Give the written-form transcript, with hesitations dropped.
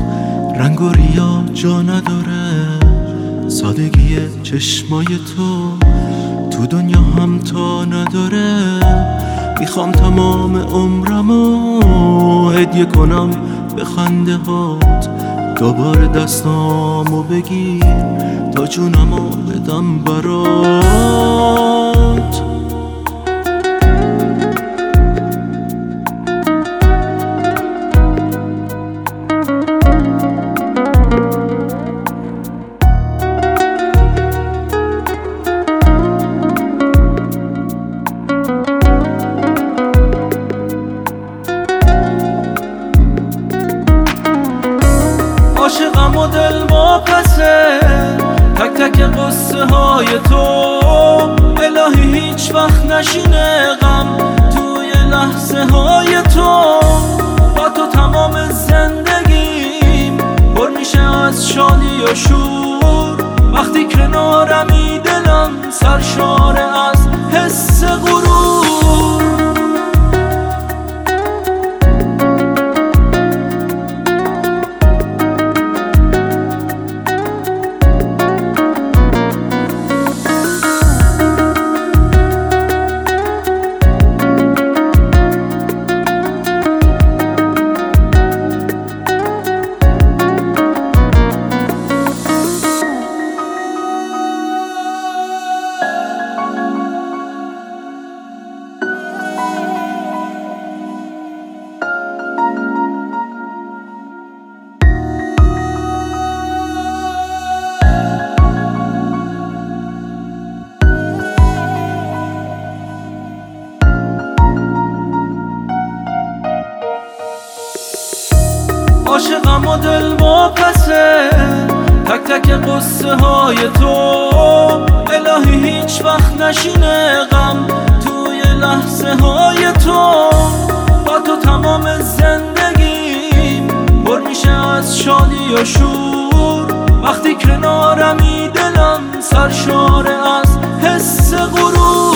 رنگ و ریا جا نداره، سادگی چشمای تو دنیا هم تا نداره. میخوام تمام عمرمو هدیه کنم به خنده هات، دوباره دستامو بگیر تا جونمو بدم برات. عاشقم و دل واپسه، تک تک قصه های تو. الهی هیچ وقت نشینه غم توی لحظه های تو. با تو تمام زندگیم پر میشه از شادی و شور. وقتی کنارمی دلم سرشاره از حس غرور. عاشقم و دل واپسه، تک تک قصه های تو. الهی هیچ وقت نشینه غم توی لحظه های تو. با تو تمام زندگیم پر میشه از شادی و شور. وقتی کنارمی دلم سرشاره از حس غرور.